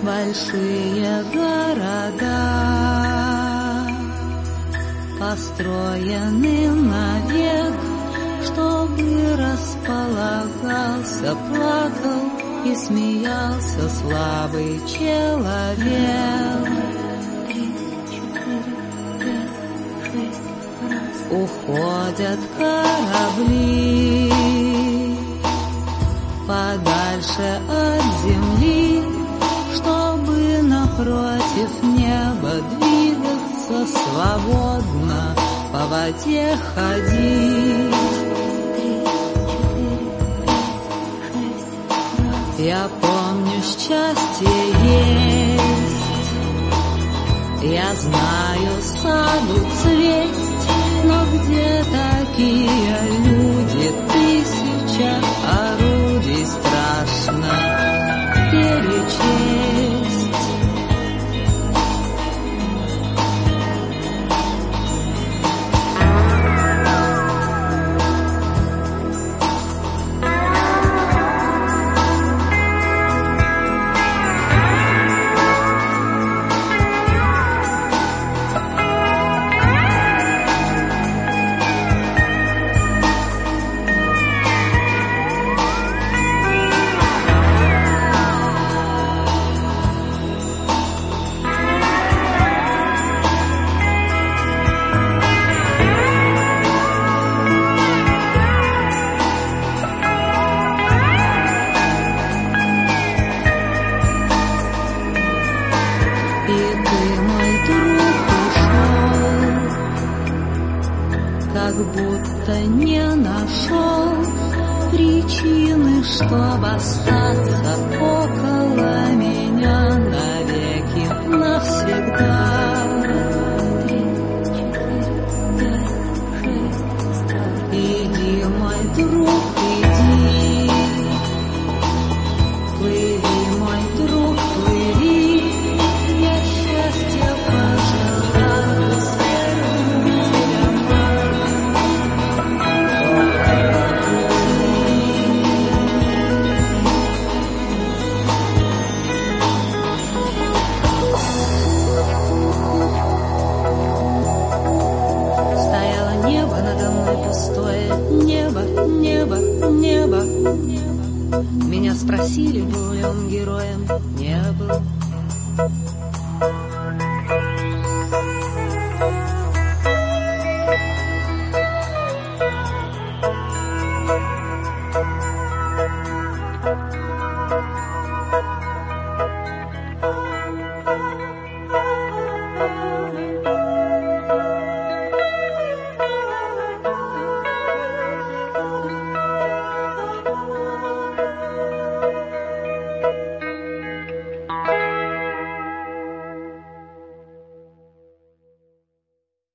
Большие города построены навек, чтобы располагался, плакал и смеялся слабый человек. 3, 4, 5, 6 раз. Уходят корабли подальше от земли, чтобы напротив неба двигаться свободно, по воде ходить. 3, 4, 5, 6 раз. Я помню, счастье есть, я знаю, саду цвесть, но где такие люди? Тысяча орудий страшно перечесть. Как будто не нашел причины, чтоб остаться около меня навеки, навсегда. 3, 4, 5, 6 раз. Иди, мой друг, иди, плыви, мой друг, плыви, я счастья пожелаю пустое небо, небо, небо. Меня спросили, был ли он героем, не был.